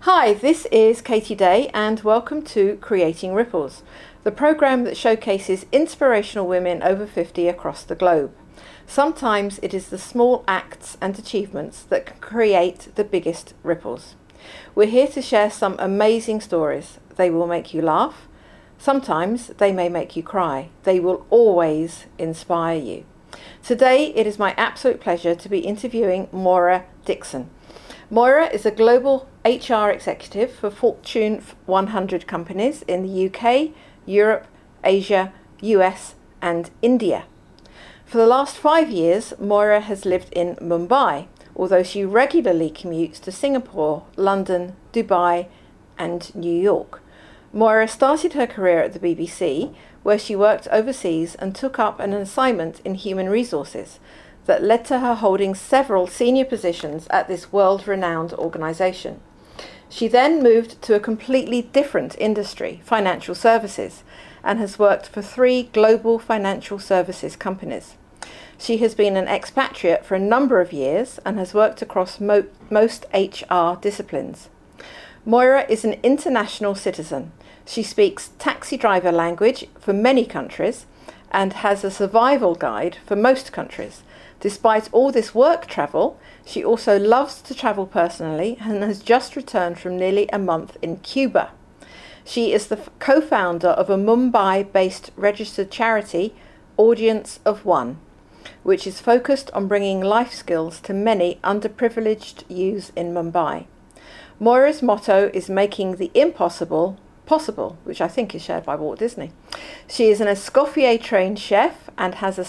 Hi, this is Katie Day and welcome to Creating Ripples, the programme that showcases inspirational women over 50 across the globe. Sometimes it is the small acts and achievements that can create the biggest ripples. We're here to share some amazing stories. They will make you laugh. Sometimes they may make you cry. They will always inspire you. Today it is my absolute pleasure to be interviewing Moira Dixon. Moira is a global HR executive for Fortune 100 companies in the UK, Europe, Asia, US and India. For the last 5 years, Moira has lived in Mumbai, although she regularly commutes to Singapore, London, Dubai and New York. Moira started her career at the BBC, where she worked overseas and took up an assignment in human resources that led to her holding several senior positions at this world-renowned organisation. She then moved to a completely different industry, financial services, and has worked for 3 global financial services companies. She has been an expatriate for a number of years and has worked across most HR disciplines. Moira is an international citizen. She speaks taxi driver language for many countries and has a survival guide for most countries. Despite all this work travel, she also loves to travel personally and has just returned from nearly a month in Cuba. She is the co-founder of a Mumbai-based registered charity, Audience of One, which is focused on bringing life skills to many underprivileged youths in Mumbai. Moira's motto is making the impossible possible, which I think is shared by Walt Disney. She is an Escoffier trained chef and has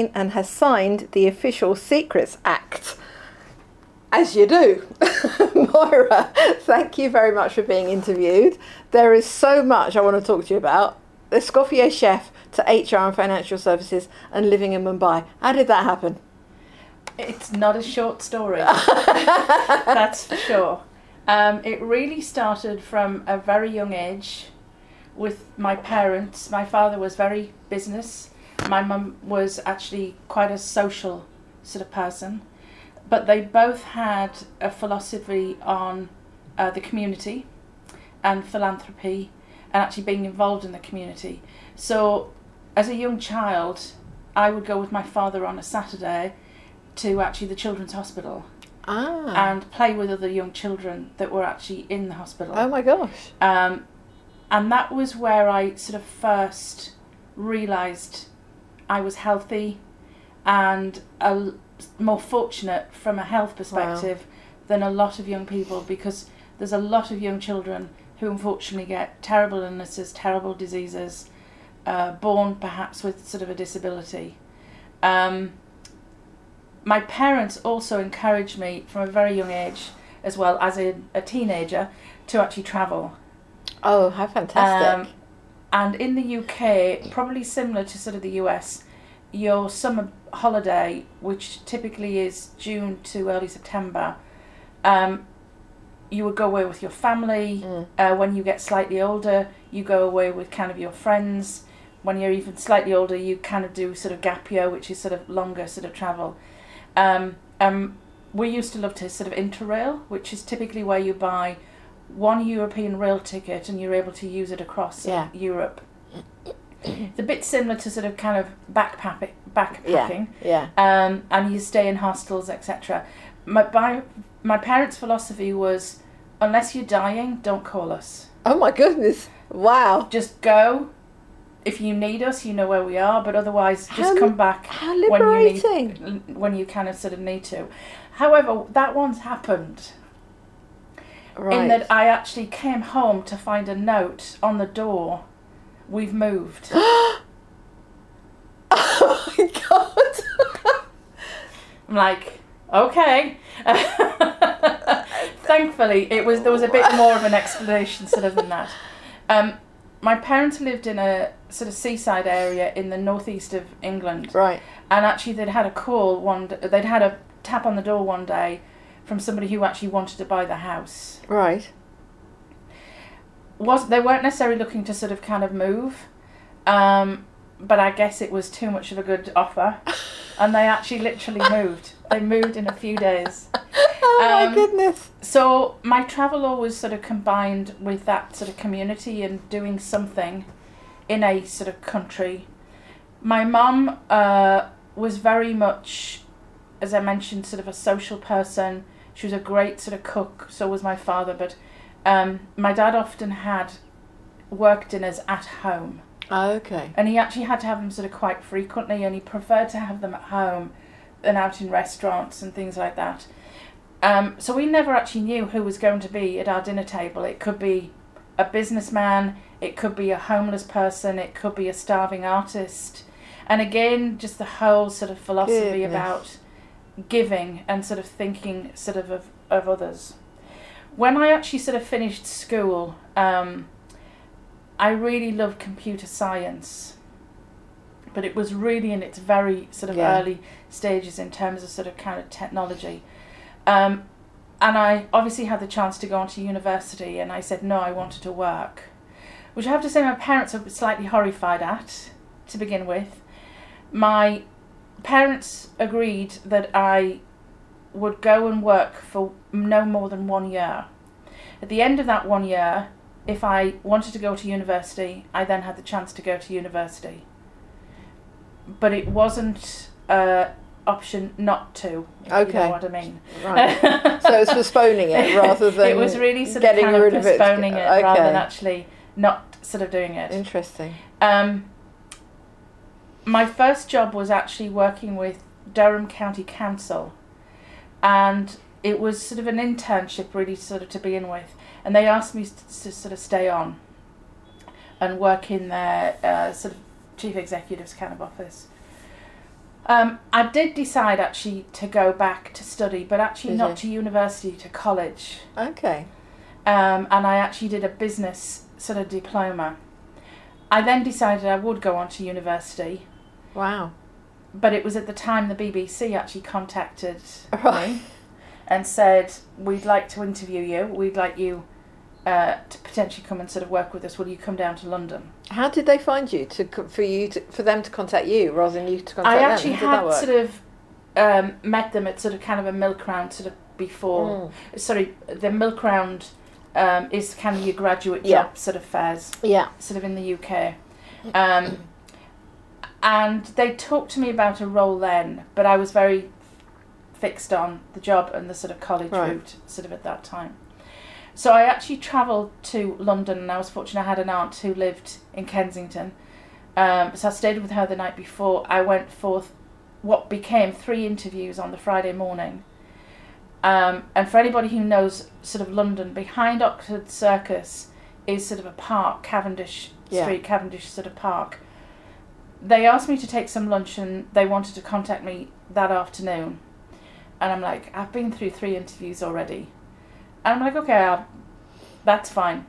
signed the official Secrets Act. As you do. Moira, thank you very much for being interviewed. There is so much I want to talk to you about. Escoffier chef to HR and financial services and living in Mumbai. How did that happen? It's not a short story. That's for sure. It really started from a very young age with my parents. My father was very business. My mum was actually quite a social sort of person. But they both had a philosophy on the community and philanthropy and actually being involved in the community. So as a young child, I would go with my father on a Saturday to actually the Children's Hospital. And play with other young children that were actually in the hospital. Oh my gosh. And that was where I sort of first realised I was healthy and more fortunate from a health perspective than a lot of young people, because there's a lot of young children who unfortunately get terrible illnesses, terrible diseases, born perhaps with sort of a disability. My parents also encouraged me from a very young age, as well as a teenager, to actually travel. Oh, how fantastic. And in the UK, probably similar to sort of the US, your summer holiday, which typically is June to early September, you would go away with your family. When you get slightly older, you go away with kind of your friends. When you're even slightly older, you kind of do sort of gap year, which is sort of longer sort of travel. We used to love to sort of Interrail, which is typically where you buy one European rail ticket and you're able to use it across Europe. It's a bit similar to sort of kind of backpacking. And you stay in hostels, etc. My parents' philosophy was, unless you're dying, don't call us. Oh my goodness! Wow! Just go. If you need us, you know where we are, but otherwise just come back when you kind of sort of need to. However, that once happened. Right. In that I actually came home to find a note on the door, we've moved. Oh my God. I'm like, okay. Thankfully, there was a bit more of an explanation sort of than that. My parents lived in a sort of seaside area in the northeast of England. Right. And actually they'd had a tap on the door one day from somebody who actually wanted to buy the house. Right. They weren't necessarily looking to sort of kind of move, but I guess it was too much of a good offer. and they actually literally moved. They moved in a few days. Oh my goodness. So my travel always sort of combined with that sort of community and doing something in a sort of country. My mum was very much, as I mentioned, sort of a social person. She was a great sort of cook, so was my father, but my dad often had work dinners at home. Oh, okay. And he actually had to have them sort of quite frequently, and he preferred to have them at home than out in restaurants and things like that. So we never actually knew who was going to be at our dinner table. It could be a businessman, it could be a homeless person, it could be a starving artist. And again, just the whole sort of philosophy about giving and sort of thinking sort of others. When I actually sort of finished school, I really loved computer science, but it was really in its very sort of early stages in terms of sort of kind of technology. And I obviously had the chance to go on to university, and I said no, I wanted to work, which I have to say my parents were slightly horrified at to begin with. My parents agreed that I would go and work for no more than 1 year. At the end of that 1 year, if I wanted to go to university, I then had the chance to go to university. But it wasn't option not to, if you know what I mean. Right. So it's postponing it rather than it was really sort getting of kind rid of of it. postponing it rather than actually not sort of doing it. Interesting. My first job was actually working with Durham County Council, and it was sort of an internship really sort of to begin with, and they asked me to sort of stay on and work in their sort of chief executive's kind of office. I did decide actually to go back to study, but actually not to university, to college. Okay. And I actually did a business sort of diploma. I then decided I would go on to university. Wow. But it was at the time the BBC actually contacted me and said, we'd like to interview you, we'd like you to potentially come and sort of work with us, will you come down to London? How did they find you for them to contact you rather than you to contact them? I actually had sort of met them at sort of kind of a milk round sort of before. Sorry, the milk round is kind of your graduate job sort of fairs. Yeah. Sort of in the UK. And they talked to me about a role then, but I was very fixed on the job and the sort of college route sort of at that time. So I actually travelled to London, and I was fortunate I had an aunt who lived in Kensington. So I stayed with her the night before. I went for what became 3 interviews on the Friday morning. And for anybody who knows sort of London, behind Oxford Circus is sort of a park, Cavendish Street, Cavendish sort of park. They asked me to take some lunch, and they wanted to contact me that afternoon. And I'm like, I've been through 3 interviews already. And I'm like, okay, that's fine.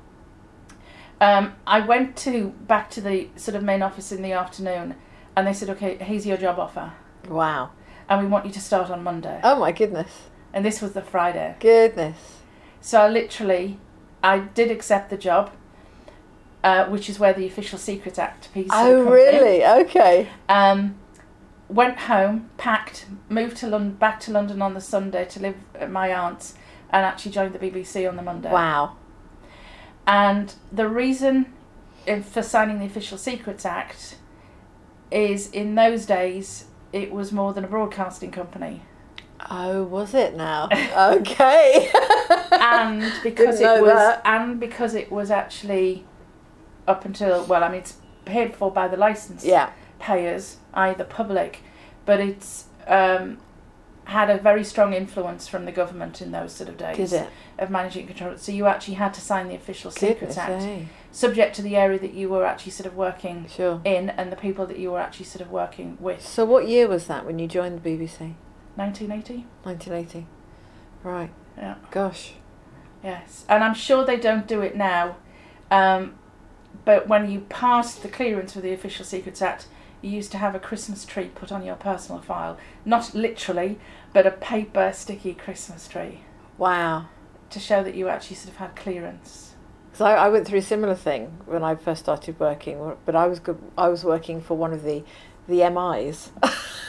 I went back to the sort of main office in the afternoon, and they said, okay, here's your job offer. Wow. And we want you to start on Monday. Oh my goodness. And this was the Friday. Goodness. So I did accept the job. Which is where the Official Secrets Act piece comes in. Oh, really? Okay. Went home, packed, moved back to London on the Sunday to live at my aunt's, and actually joined the BBC on the Monday. Wow. And the reason for signing the Official Secrets Act is in those days it was more than a broadcasting company. Oh, was it now? Okay. and because it was actually up until, well, I mean, it's paid for by the licence payers, i.e. the public, but it's had a very strong influence from the government in those sort of days of managing control. So you actually had to sign the Official Secrets Act, subject to the area that you were actually sort of working in and the people that you were actually sort of working with. So what year was that when you joined the BBC? 1980. 1980. Right. Yeah. Gosh. Yes. And I'm sure they don't do it now. But when you passed the clearance for the Official Secrets Act, you used to have a Christmas tree put on your personal file. Not literally, but a paper sticky Christmas tree. Wow. To show that you actually sort of had clearance. So I went through a similar thing when I first started working, but I was working for one of the MIs.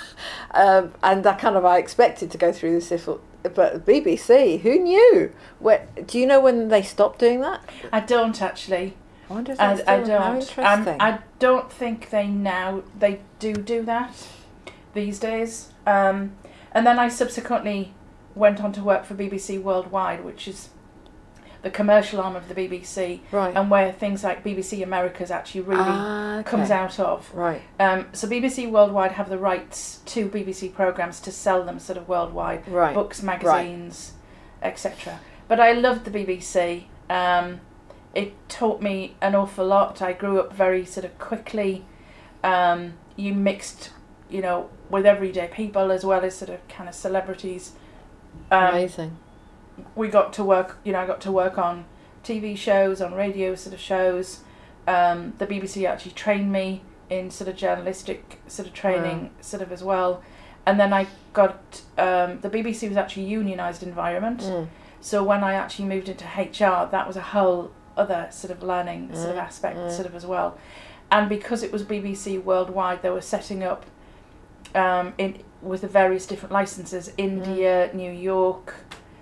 And I expected to go through this, but BBC, who knew? Do you know when they stopped doing that? I don't actually. I wonder if that's still how interesting. I don't think they do that these days. And then I subsequently went on to work for BBC Worldwide, which is the commercial arm of the BBC, right. and where things like BBC Americas actually really comes out of. Right. So BBC Worldwide have the rights to BBC programmes to sell them sort of worldwide, right. books, magazines, etc. But I loved the BBC. It taught me an awful lot. I grew up very sort of quickly. You mixed, with everyday people as well as sort of kind of celebrities. Amazing. We got to work, I got to work on TV shows, on radio sort of shows. The BBC actually trained me in sort of journalistic sort of training sort of as well. And then I got, the BBC was actually a unionised environment. So when I actually moved into HR, that was a whole other sort of learning sort of aspect sort of as well. And because it was BBC Worldwide, they were setting up with the various different licenses, India, New York,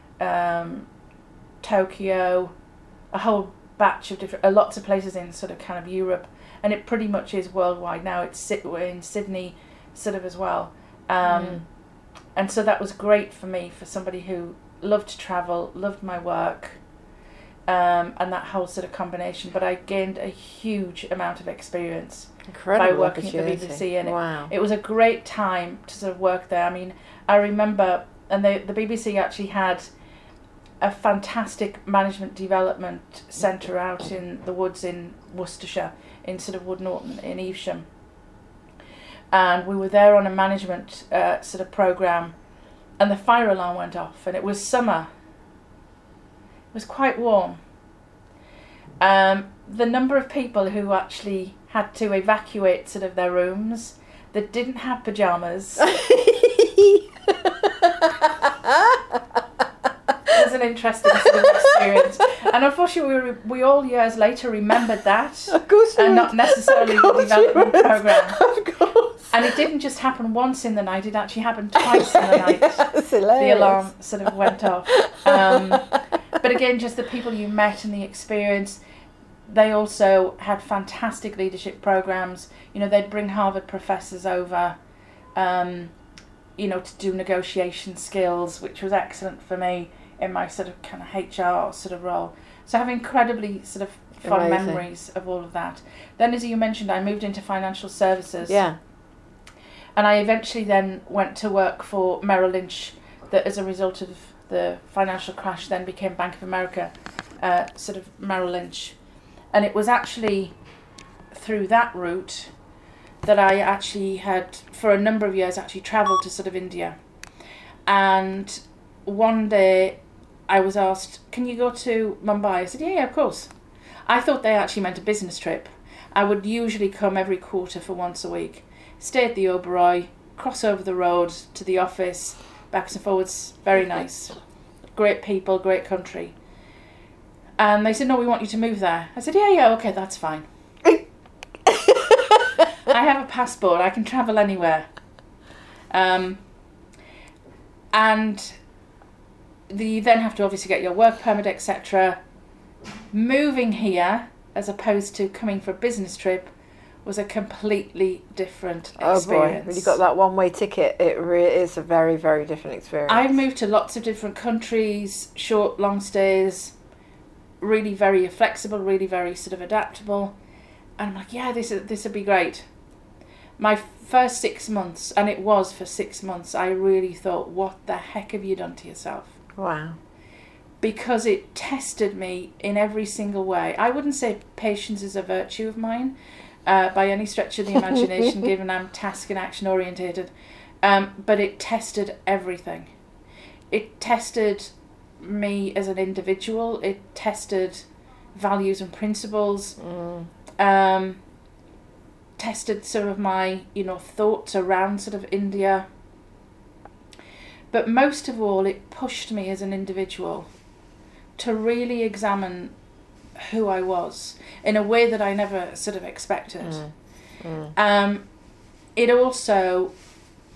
Tokyo, a whole batch of lots of places in sort of kind of Europe, and it pretty much is worldwide now. We're in Sydney sort of as well, and so that was great for me, for somebody who loved to travel, loved my work, and that whole sort of combination. But I gained a huge amount of experience by working at the BBC, and it was a great time to sort of work there. I mean, I remember, and the BBC actually had a fantastic management development centre out in the woods in Worcestershire, in sort of Wood Norton in Evesham. And we were there on a management sort of programme, and the fire alarm went off, and it was summer. It was quite warm. The number of people who actually had to evacuate sort of their rooms that didn't have pyjamas was an interesting sort of experience. And unfortunately, we all years later remembered that, of course, and not necessarily the development programme. Of course. And it didn't just happen once in the night; it actually happened twice in the night. That's hilarious. The alarm sort of went off. But again, just the people you met and the experience. They also had fantastic leadership programs. They'd bring Harvard professors over, to do negotiation skills, which was excellent for me in my sort of kind of HR sort of role. So I have incredibly sort of fond memories of all of that. Then, as you mentioned, I moved into financial services. Yeah. And I eventually then went to work for Merrill Lynch, that as a result of the financial crash then became Bank of America, sort of Merrill Lynch. And it was actually through that route that I actually had, for a number of years, actually travelled to sort of India. And one day I was asked, can you go to Mumbai? I said, yeah, of course. I thought they actually meant a business trip. I would usually come every quarter for once a week, stay at the Oberoi, cross over the road to the office, backwards and forwards, very nice. Great people, great country. And they said, no, we want you to move there. I said, yeah, okay, that's fine. I have a passport, I can travel anywhere. And you then have to obviously get your work permit, etc. Moving here, as opposed to coming for a business trip, was a completely different experience. Oh boy, when you got that one-way ticket, it really is a very, very different experience. I've moved to lots of different countries, short, long stays, really very flexible, really very sort of adaptable. And I'm like, yeah, this would be great. My first 6 months, and it was for 6 months, I really thought, what the heck have you done to yourself? Wow. Because it tested me in every single way. I wouldn't say patience is a virtue of mine, by any stretch of the imagination, given I'm task and action orientated. But it tested everything. It tested me as an individual. It tested values and principles. Tested sort of my, thoughts around sort of India. But most of all, it pushed me as an individual to really examine who I was in a way that I never sort of expected. It also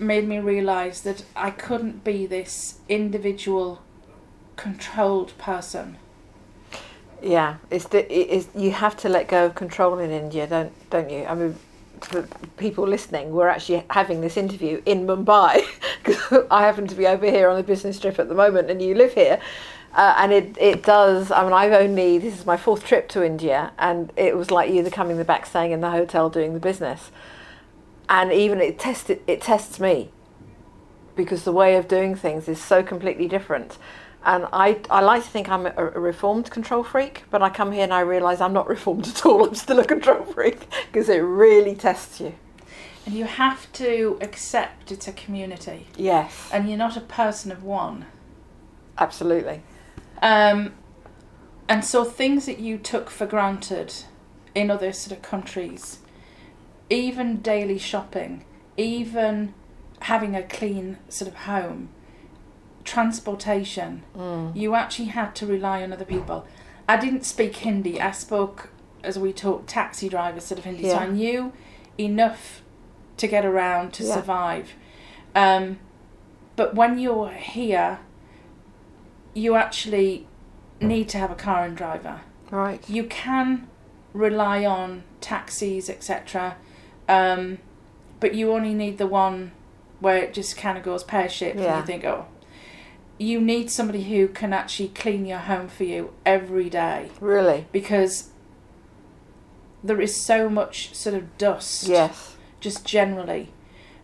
made me realise that I couldn't be this individual, controlled person. Yeah, you have to let go of control in India, don't you? I mean, for people listening, we're actually having this interview in Mumbai because I happen to be over here on a business trip at the moment, and you live here. And it does. I mean, this is my 4th trip to India, and it was like you coming back, staying in the hotel, doing the business, and even it tests me, because the way of doing things is so completely different. And I like to think I'm a reformed control freak, but I come here and I realise I'm not reformed at all. I'm still a control freak, because it really tests you. And you have to accept it's a community. Yes. And you're not a person of one. Absolutely. And so things that you took for granted in other sort of countries, even daily shopping, even having a clean sort of home, transportation, you actually had to rely on other people. I didn't speak Hindi. I spoke, as we talked, taxi driver sort of Hindi. So I knew enough to get around, to survive. But when you're here, you actually need to have a car and driver. Right. You can rely on taxis, etc. But you only need the one where it just kind of goes pear-shaped and you think, oh. You need somebody who can actually clean your home for you every day. Really? Because there is so much sort of dust. Yes. Just generally.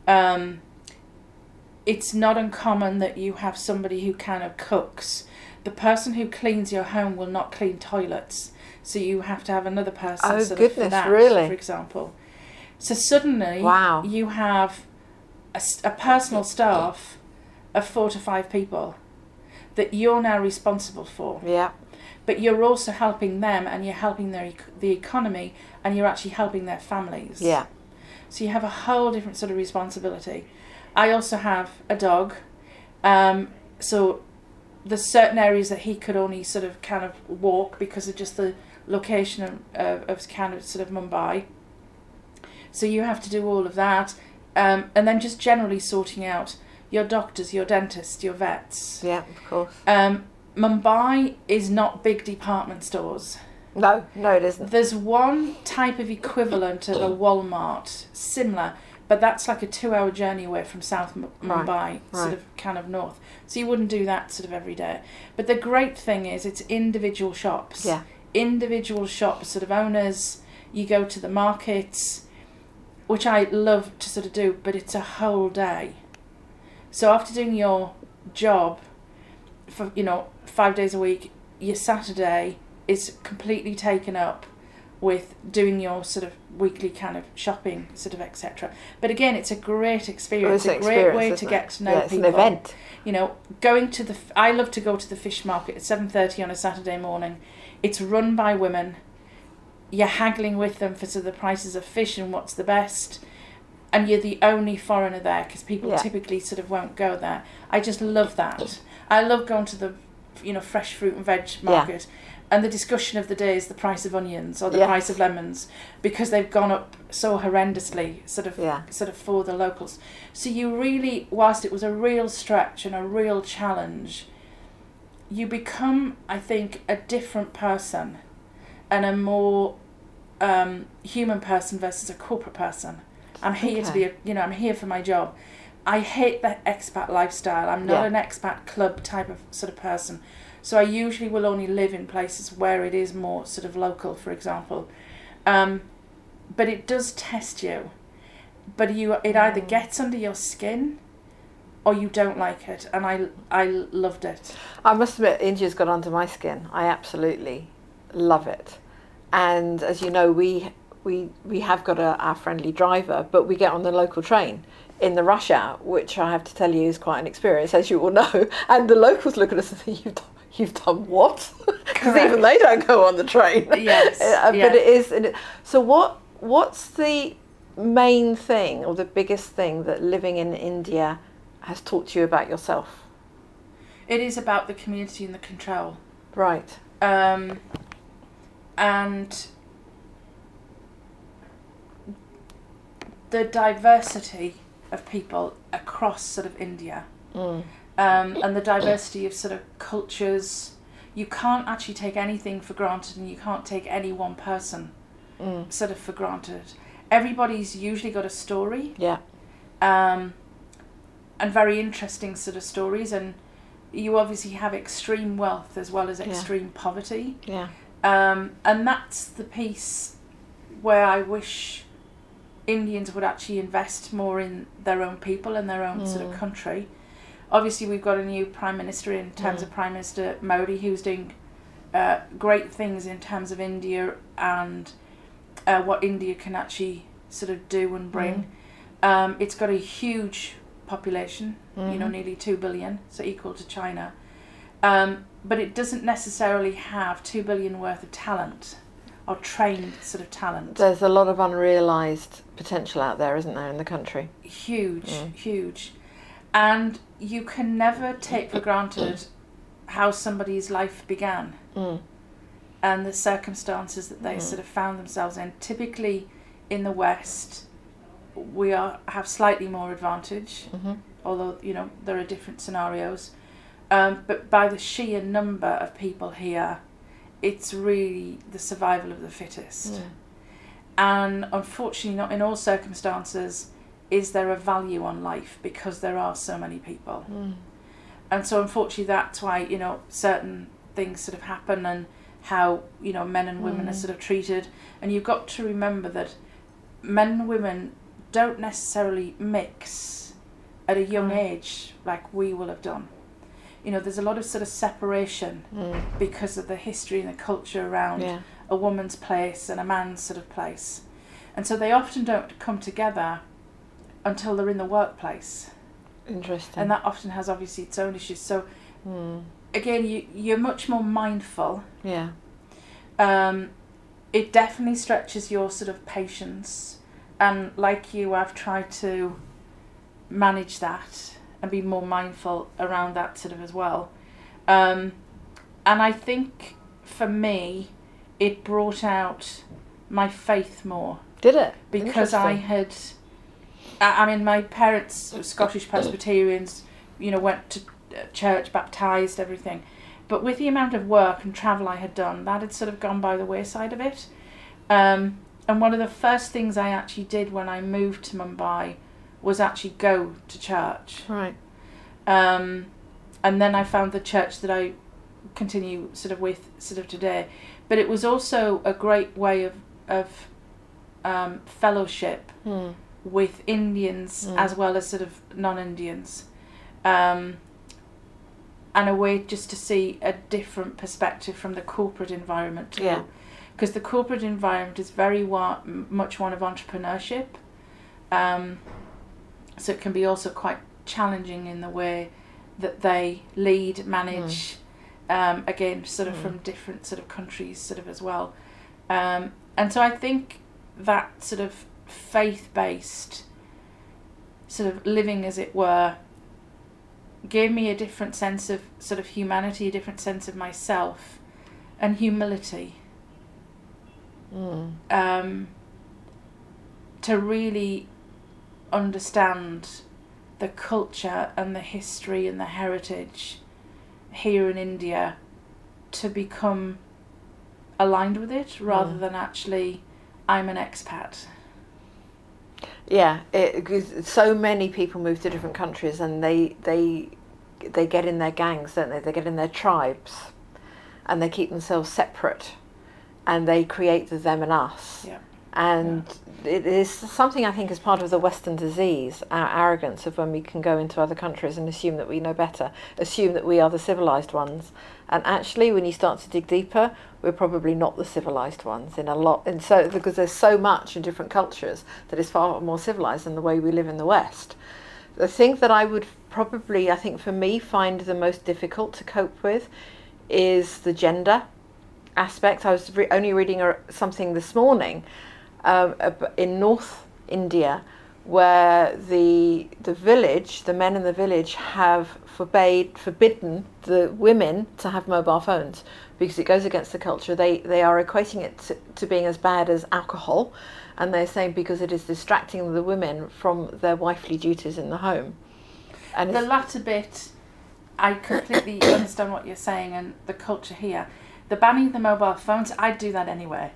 It's not uncommon that you have somebody who kind of cooks. The person who cleans your home will not clean toilets. So you have to have another person for that, really? For example. So suddenly you have a personal staff of 4 to 5 people that you're now responsible for. Yeah. But you're also helping them, and you're helping the economy, and you're actually helping their families. Yeah. So you have a whole different sort of responsibility. I also have a dog. So there's certain areas that he could only sort of kind of walk because of just the location of kind of sort of Mumbai. So you have to do all of that. And then just generally sorting out your doctors, your dentists, your vets. Yeah, of course. Mumbai is not big department stores. No, it isn't. There's one type of equivalent of a Walmart, similar, but that's like a 2-hour journey away from South Mumbai, sort of kind of north. So you wouldn't do that sort of every day. But the great thing is it's individual shops. Yeah. Individual shops, sort of owners. You go to the markets, which I love to sort of do, but it's a whole day. So after doing your job for, 5 days a week, your Saturday is completely taken up with doing your sort of weekly kind of shopping, sort of etc. But again, it's a great experience. It's a great way to get to know people. It's an event. Going to I love to go to the fish market at 7:30 on a Saturday morning. It's run by women. You're haggling with them for sort of the prices of fish and what's the best. And you're the only foreigner there because people typically sort of won't go there. I just love that. I love going to the, fresh fruit and veg market, and the discussion of the day is the price of onions or the price of lemons, because they've gone up so horrendously, sort of for the locals. So you really, whilst it was a real stretch and a real challenge, you become, I think, a different person, and a more human person versus a corporate person. I'm here to be, I'm here for my job. I hate the expat lifestyle. I'm not an expat club type of sort of person. So I usually will only live in places where it is more sort of local, for example. But it does test you. But it either gets under your skin or you don't like it. And I loved it. I must admit, India's got under my skin. I absolutely love it. And as you know, we have got our friendly driver, but we get on the local train in the rush hour, which I have to tell you is quite an experience, as you all know. And the locals look at us and think, you've done what? Because even they don't go on the train. Yes. But it is. So what's the main thing or the biggest thing that living in India has taught you about yourself? It is about the community and the control. Right. And the diversity of people across sort of India. Mm. And the diversity of sort of cultures. You can't actually take anything for granted, and you can't take any one person sort of for granted. Everybody's usually got a story. Yeah. And very interesting sort of stories, and you obviously have extreme wealth as well as extreme poverty. Yeah. And that's the piece where I wish Indians would actually invest more in their own people and their own sort of country. Obviously, we've got a new Prime Minister in terms of Prime Minister Modi, who's doing great things in terms of India and what India can actually sort of do and bring. It's got a huge population, nearly 2 billion, so equal to China. But it doesn't necessarily have 2 billion worth of talent or trained sort of talent. There's a lot of unrealised potential out there, isn't there, in the country? Huge. And you can never take for granted how somebody's life began and the circumstances that they sort of found themselves in. Typically in the West, we have slightly more advantage, although, there are different scenarios. But by the sheer number of people here, it's really the survival of the fittest. And unfortunately, not in all circumstances is there a value on life, because there are so many people. And so unfortunately that's why, certain things sort of happen, and how, men and women are sort of treated. And you've got to remember that men and women don't necessarily mix at a young age like we will have done. There's a lot of sort of separation because of the history and the culture around a woman's place and a man's sort of place. And so they often don't come together until they're in the workplace. Interesting. And that often has obviously its own issues. So again, you're much more mindful. Yeah. It definitely stretches your sort of patience, and like you, I've tried to manage that and be more mindful around that sort of as well. And I think for me, it brought out my faith more. Did it? Because my parents were Scottish Presbyterians, went to church, baptised, everything. But with the amount of work and travel I had done, that had sort of gone by the wayside a bit. And one of the first things I actually did when I moved to Mumbai was actually go to church. Right. And then I found the church that I continue sort of with sort of today. But it was also a great way of fellowship with Indians as well as sort of non-Indians. And a way just to see a different perspective from the corporate environment too. Yeah. Because the corporate environment is very much one of entrepreneurship. So it can be also quite challenging in the way that they lead, manage, again, sort of from different sort of countries sort of as well. And so I think that sort of faith-based sort of living, as it were, gave me a different sense of sort of humanity, a different sense of myself, and humility. To really understand the culture and the history and the heritage here in India, to become aligned with it rather than actually I'm an expat. Yeah, so many people move to different countries, and they get in their gangs, don't they? They get in their tribes, and they keep themselves separate, and they create the them and us. Yeah. And it is something, I think, is part of the Western disease, our arrogance of when we can go into other countries and assume that we know better, assume that we are the civilized ones. And actually, when you start to dig deeper, we're probably not the civilized ones because there's so much in different cultures that is far more civilized than the way we live in the West. The thing that I would probably, I think for me, find the most difficult to cope with is the gender aspect. I was only reading something this morning in North India, where the village, the men in the village have forbidden the women to have mobile phones because it goes against the culture. They are equating it to being as bad as alcohol, and they're saying because it is distracting the women from their wifely duties in the home. And the latter bit, I completely understand what you're saying, and the culture here. The banning the mobile phones, I'd do that anyway.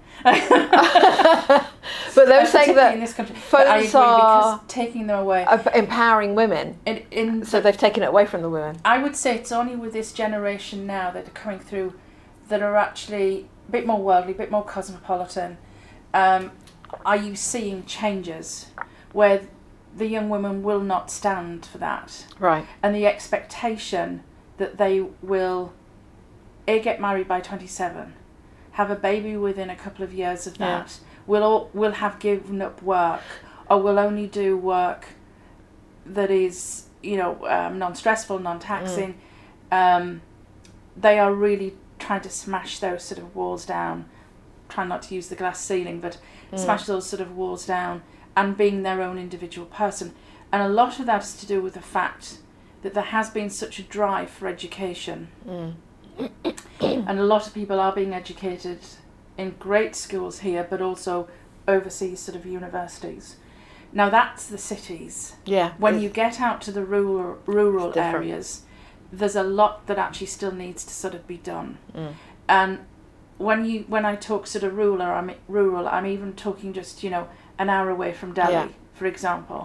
But they're saying that in this country, phones I agree, are because taking them away, empowering women. So they've taken it away from the women. I would say it's only with this generation now that are coming through that are actually a bit more worldly, a bit more cosmopolitan. Are you seeing changes where the young women will not stand for that? Right. And the expectation that they will get married by 27, have a baby within a couple of years of that, will have given up work, or will only do work that is, non-stressful, non-taxing. They are really trying to smash those sort of walls down, trying not to use the glass ceiling, but smash those sort of walls down, and being their own individual person. And a lot of that is to do with the fact that there has been such a drive for education. And a lot of people are being educated in great schools here, but also overseas sort of universities. Now that's the cities. Yeah. When you get out to the rural areas, there's a lot that actually still needs to sort of be done. And when I talk sort of rural, I'm even talking just an hour away from Delhi, for example.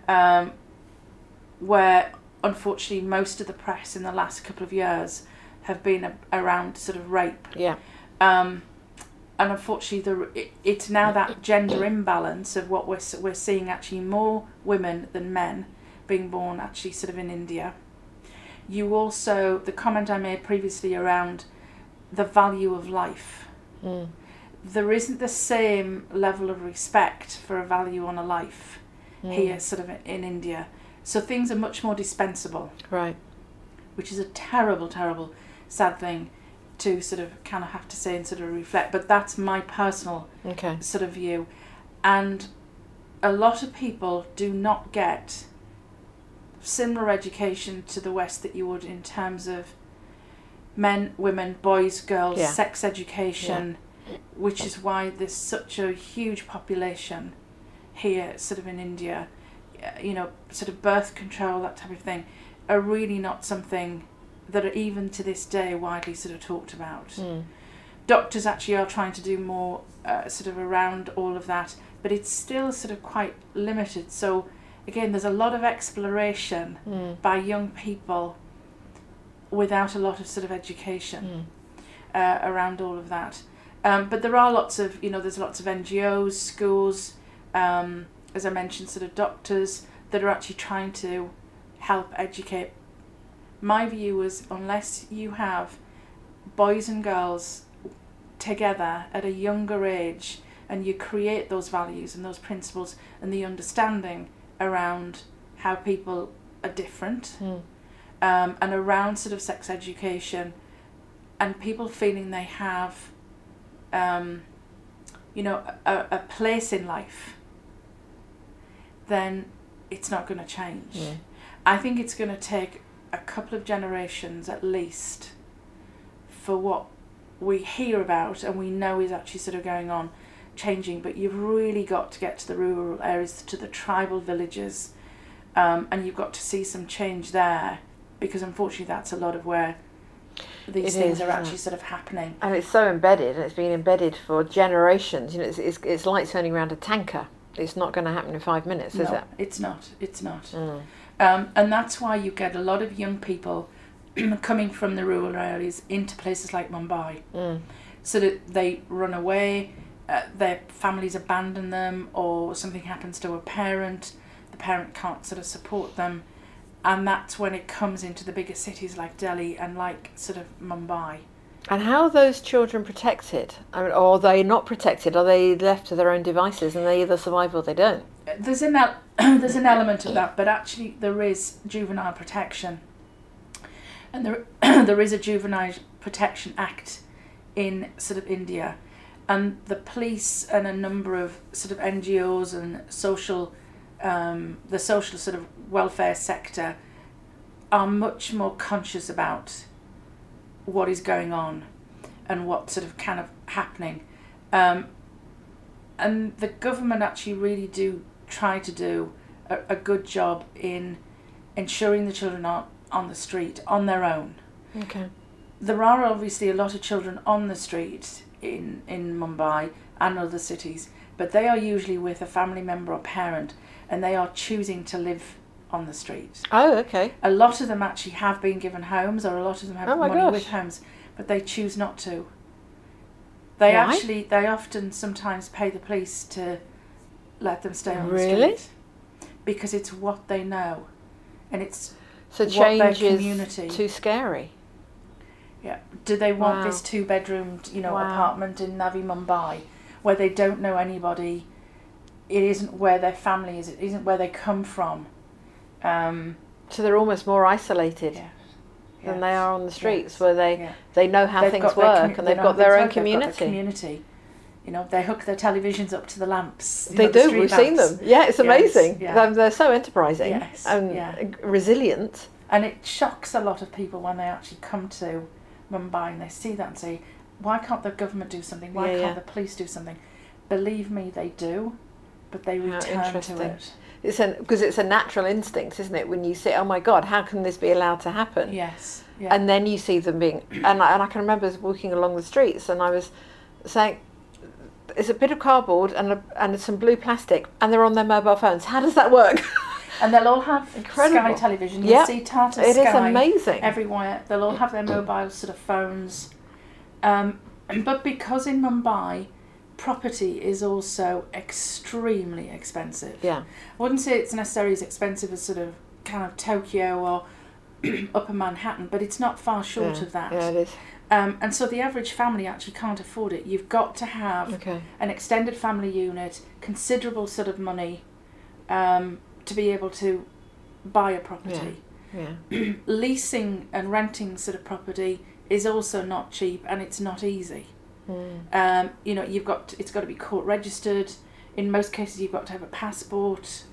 Where unfortunately most of the press in the last couple of years have been around sort of rape. And unfortunately, it's now that gender imbalance of what we're seeing actually more women than men being born actually sort of in India. You also, the comment I made previously around the value of life. There isn't the same level of respect for a value on a life here sort of in India. So things are much more dispensable. Right. Which is a terrible, terrible, sad thing to sort of kind of have to say and sort of reflect. But that's my personal sort of view. And a lot of people do not get similar education to the West that you would in terms of men, women, boys, girls, sex education, which is why there's such a huge population here sort of in India. Sort of birth control, that type of thing, are really not something that are even to this day widely sort of talked about. Doctors actually are trying to do more sort of around all of that, but it's still sort of quite limited. So again, there's a lot of exploration by young people without a lot of sort of education around all of that. But there are lots of, there's lots of NGOs, schools, as I mentioned, sort of doctors that are actually trying to help educate. My view is unless you have boys and girls together at a younger age and you create those values and those principles and the understanding around how people are different and around sort of sex education and people feeling they have a place in life, then it's not going to change. I think it's going to take a couple of generations at least for what we hear about and we know is actually sort of going on changing. But you've really got to get to the rural areas, to the tribal villages, and you've got to see some change there, because unfortunately that's a lot of where these things are actually sort of happening. And it's so embedded, and it's been embedded for generations. It's like turning around a tanker. It's not going to happen in 5 minutes, is it? No, it's not. And that's why you get a lot of young people coming from the rural areas into places like Mumbai. So that they run away, their families abandon them, or something happens to a parent, the parent can't sort of support them. And that's when it comes into the bigger cities like Delhi and like sort of Mumbai. And how are those children protected? I mean, or are they not protected? Are they left to their own devices and they either survive or they don't? There's an element of that, but actually there is juvenile protection. And there is a Juvenile Protection Act in sort of India. And the police and a number of sort of NGOs and the social sort of welfare sector are much more conscious about what is going on. and what's sort of kind of happening. And the government actually really do try to do a good job in ensuring the children aren't on the street on their own. Okay. There are obviously a lot of children on the street in Mumbai and other cities, but they are usually with a family member or parent, and they are choosing to live on the street. Oh, okay. A lot of them actually have been given homes, or a lot of them have money with homes, but they choose not to. They often sometimes pay the police to let them stay on the street. Because it's what they know, and it's so what change their community. Is too scary. Yeah. Do they want this 2-bedroomed, apartment in Navi Mumbai, where they don't know anybody? It isn't where their family is. It isn't where they come from. So they're almost more isolated than they are on the streets, where they know how things work, and they've got their own community. They hook their televisions up to the lamps. They do. We've seen them. Yeah, it's amazing. Yes. They're so enterprising and resilient. And it shocks a lot of people when they actually come to Mumbai and they see that and say, why can't the government do something? Why can't the police do something? Believe me, they do, but they return to it. Because it's a natural instinct, isn't it? When you say, oh my God, how can this be allowed to happen? Yes. Yeah. And then you see them being... And I can remember walking along the streets and I was saying, it's a bit of cardboard and some blue plastic, and they're on their mobile phones. How does that work? And they'll all have Sky television. You'll see Tata Sky. It is amazing. Everywhere. They'll all have their mobile sort of phones. But because in Mumbai, property is also extremely expensive. Yeah. I wouldn't say it's necessarily as expensive as sort of kind of Tokyo or Upper Manhattan, but it's not far short of that. Yeah, it is. And so the average family actually can't afford it. You've got to have an extended family unit, considerable sort of money to be able to buy a property. Yeah. Leasing and renting sort of property is also not cheap, and it's not easy. It's got to be court registered. In most cases, you've got to have a passport.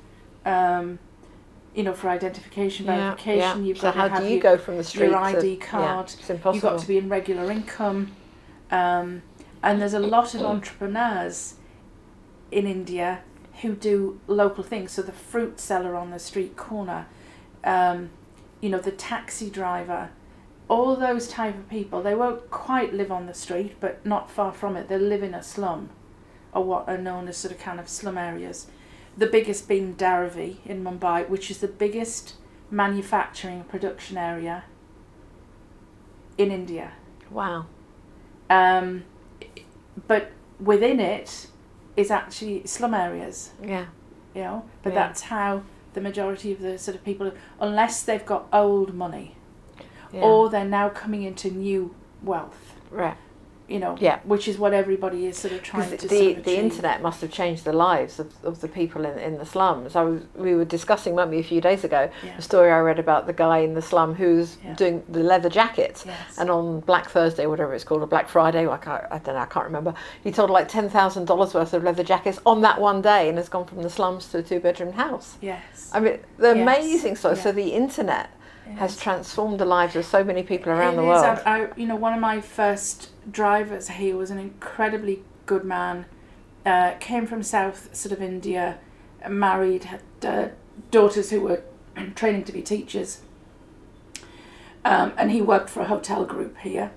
For identification, verification. You've got to have you go from the street your ID card. It's impossible. You've got to be in regular income. And there's a lot of entrepreneurs in India who do local things. So the fruit seller on the street corner, the taxi driver, all those type of people, they won't quite live on the street, but not far from it. They live in a slum, or what are known as sort of kind of slum areas. The biggest being Dharavi in Mumbai, which is the biggest manufacturing production area in India. Wow. But within it is actually slum areas. Yeah. But that's how the majority of the sort of people, unless they've got old money, or they're now coming into new wealth. Right. Which is what everybody is sort of trying to the internet must have changed the lives of the people in the slums. We were discussing, weren't we, a few days ago, a story I read about the guy in the slum who's doing the leather jackets, and on Black Thursday, whatever it's called, or Black Friday, I can't remember, he sold like $10,000 worth of leather jackets on that one day, and has gone from the slums to a 2-bedroom house. Yes. I mean, the amazing story. So the internet has transformed the lives of so many people around the world. One of my first drivers, he was an incredibly good man, came from South sort of India, married, had daughters who were training to be teachers, and he worked for a hotel group here,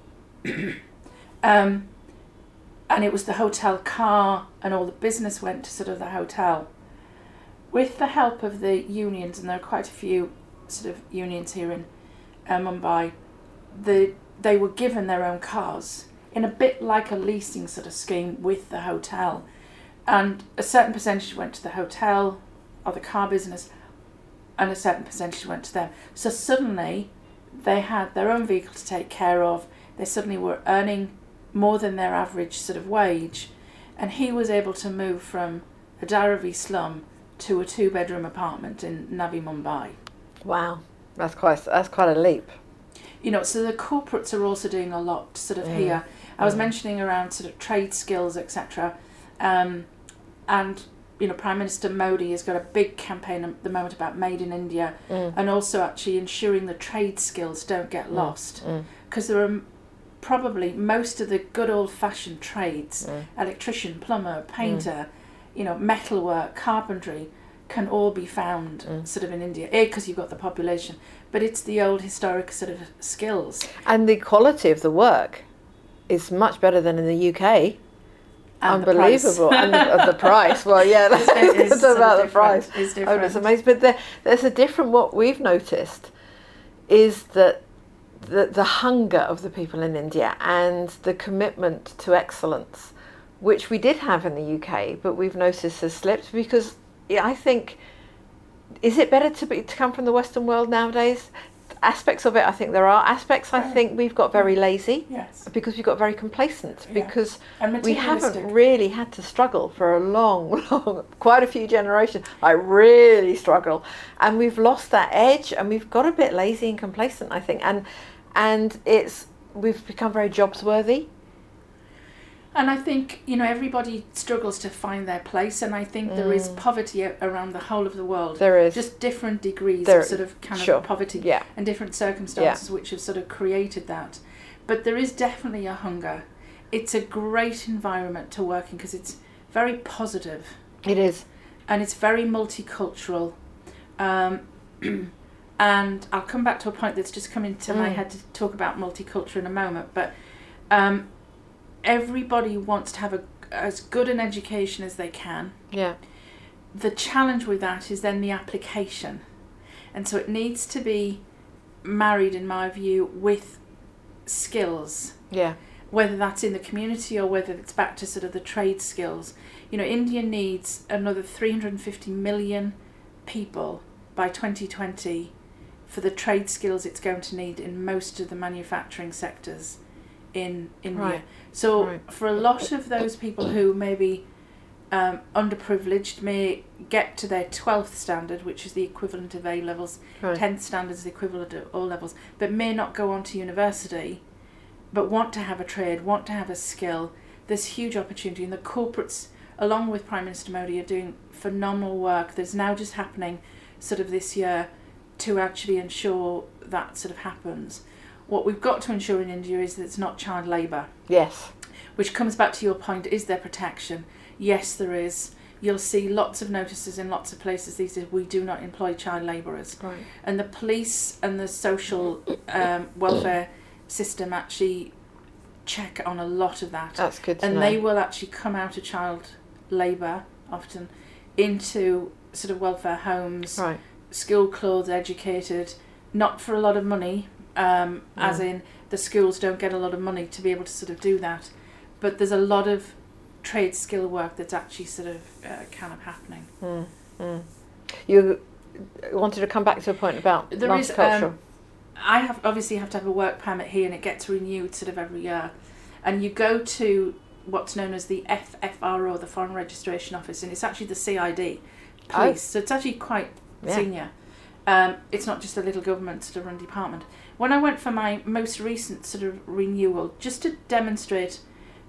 and it was the hotel car, and all the business went to sort of the hotel. With the help of the unions, and there are quite a few sort of unions here in Mumbai, they were given their own cars in a bit like a leasing sort of scheme with the hotel, and a certain percentage went to the hotel or the car business, and a certain percentage went to them. So suddenly they had their own vehicle to take care of. They suddenly were earning more than their average sort of wage, and he was able to move from a Dharavi slum to a 2-bedroom apartment in Navi Mumbai. Wow, that's quite a leap. So the corporates are also doing a lot sort of here. I was mentioning around sort of trade skills, etc. And Prime Minister Modi has got a big campaign at the moment about Made in India, and also actually ensuring the trade skills don't get lost, because there are probably most of the good old-fashioned trades, electrician, plumber, painter, metalwork, carpentry, can all be found sort of in India. Because you've got the population, but it's the old historic sort of skills. And the quality of the work is much better than in the UK. And unbelievable. And the price. Well, yeah, it's about the price. It's different. Oh, it's amazing. But there's a different, what we've noticed is that the hunger of the people in India and the commitment to excellence, which we did have in the UK, but we've noticed has slipped because I think, is it better to come from the Western world nowadays? Aspects of it, I think there are aspects. I think we've got very lazy, because we've got very complacent, because we haven't really had to struggle for a long, quite a few generations. I really struggle, and we've lost that edge, and we've got a bit lazy and complacent, I think, and we've become very jobs worthy. And I think, everybody struggles to find their place, and I think there is poverty around the whole of the world. There is. Just different degrees of sort of of poverty and different circumstances which have sort of created that. But there is definitely a hunger. It's a great environment to work in because it's very positive. It is. And it's very multicultural. And I'll come back to a point that's just come into my head to talk about multicultural in a moment. But everybody wants to have as good an education as they can. Yeah. The challenge with that is then the application. And so it needs to be married, in my view, with skills. Yeah. Whether that's in the community or whether it's back to sort of the trade skills. India needs another 350 million people by 2020 for the trade skills it's going to need in most of the manufacturing sectors in India. Right. So for a lot of those people who may be underprivileged, may get to their 12th standard, which is the equivalent of A levels, 10th standard is the equivalent of O levels, but may not go on to university, but want to have a trade, want to have a skill, there's huge opportunity. And the corporates, along with Prime Minister Modi, are doing phenomenal work. There's now just happening sort of this year to actually ensure that sort of happens. What we've got to ensure in India is that it's not child labour. Yes. Which comes back to your point, is there protection? Yes, there is. You'll see lots of notices in lots of places these days, we do not employ child labourers. Right. And the police and the social welfare system actually check on a lot of that. That's good to know. And they will actually come out of child labour, often, into sort of welfare homes, school clothes, educated, not for a lot of money, as in the schools don't get a lot of money to be able to sort of do that, but there's a lot of trade skill work that's actually sort of kind of happening. You wanted to come back to a point about multicultural. I have to have a work permit here, and it gets renewed sort of every year, and you go to what's known as the FFRO, the Foreign Registration Office, and it's actually the CID police, so it's actually quite senior. It's not just a little government sort of run department. When I went for my most recent sort of renewal, just to demonstrate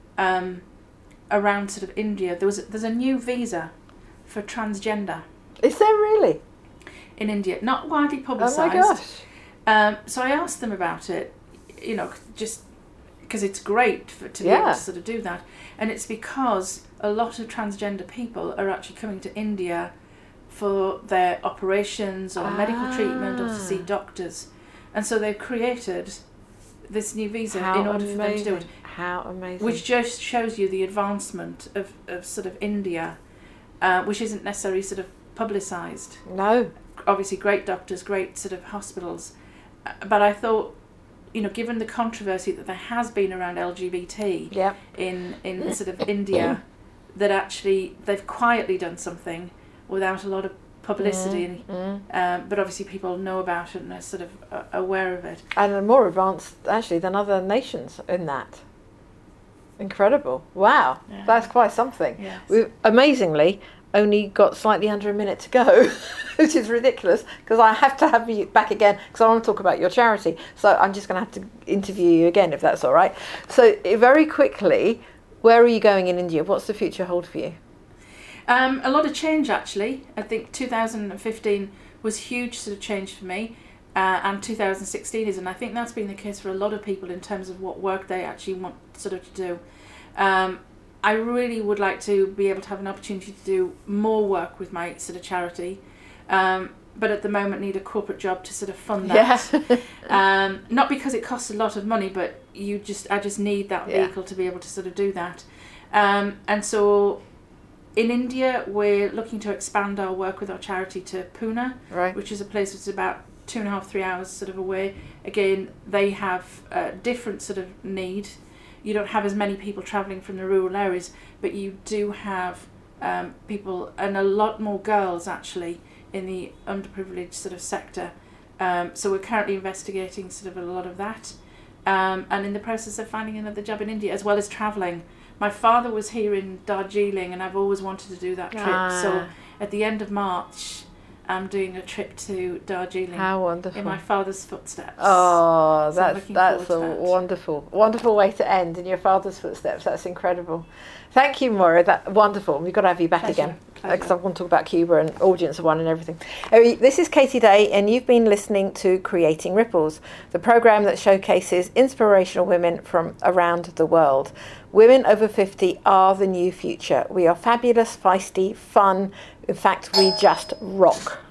around sort of India, there's a new visa for transgender. Is there really? In India, not widely publicised. Oh my gosh. So I asked them about it, just because it's great to be able to sort of do that. And it's because a lot of transgender people are actually coming to India for their operations or medical treatment or to see doctors. And so they've created this new visa in order for them to do it. How amazing. Which just shows you the advancement of sort of India, which isn't necessarily sort of publicised. No. Obviously great doctors, great sort of hospitals. But I thought, given the controversy that there has been around LGBT in sort of India, that actually they've quietly done something without a lot of publicity, but obviously people know about it and are sort of aware of it. And are more advanced, actually, than other nations in that. Incredible. Wow. Yeah. That's quite something. Yes. We've amazingly only got slightly under a minute to go, which is ridiculous, because I have to have you back again, because I want to talk about your charity. So I'm just going to have to interview you again, if that's all right. So very quickly, where are you going in India? What's the future hold for you? A lot of change, actually. I think 2015 was huge sort of change for me. and 2016 is, and I think that's been the case for a lot of people in terms of what work they actually want sort of to do. I really would like to be able to have an opportunity to do more work with my sort of charity, but at the moment need a corporate job to sort of fund that. Yeah. Not because it costs a lot of money, but I just need that vehicle to be able to sort of do that. And so in India, we're looking to expand our work with our charity to Pune, Right. which is a place that's about 2.5-3 hours sort of away. Again, they have a different sort of need. You don't have as many people travelling from the rural areas, but you do have people, and a lot more girls actually, in the underprivileged sort of sector. So we're currently investigating sort of a lot of that, and in the process of finding another job in India, as well as travelling. My father was here in Darjeeling, and I've always wanted to do that trip. So at the end of March, I'm doing a trip to Darjeeling. How wonderful. In my father's footsteps. Oh, So I'm looking that's a forward to that. wonderful way to end, in your father's footsteps. That's incredible. Thank you, Maura. That's wonderful. We've got to have you back Pleasure. again, Pleasure. because I want to talk about Cuba and Audience of One and everything. This is Katie Day, and you've been listening to Creating Ripples, the programme that showcases inspirational women from around the world. Women over 50 are the new future. We are fabulous, feisty, fun. In fact, we just rock.